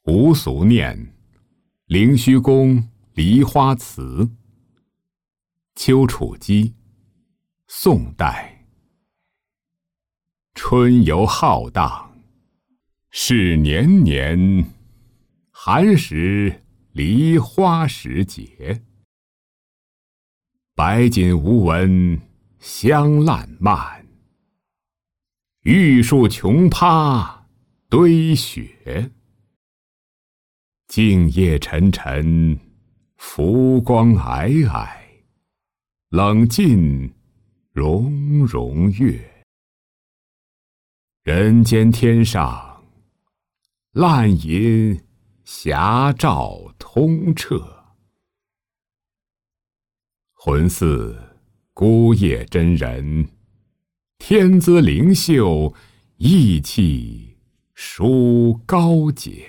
吴俗念，灵虚宫梨花词。丘处机，宋代。春游浩荡，是年年，寒食梨花时节。白锦无闻香烂漫，玉树琼趴堆雪。静夜沉沉，浮光霭霭，冷尽融融月。人间天上，烂银霞照通彻。魂似孤叶真人，天姿灵秀，意气殊高洁。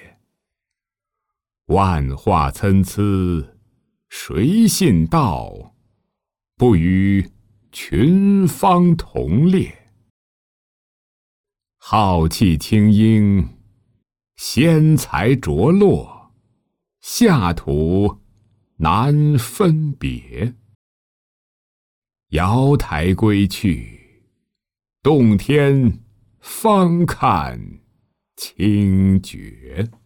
万画参差，谁信道？不与群芳同列。浩气清英，仙才着落，下土难分别。瑶台归去，洞天方看清绝。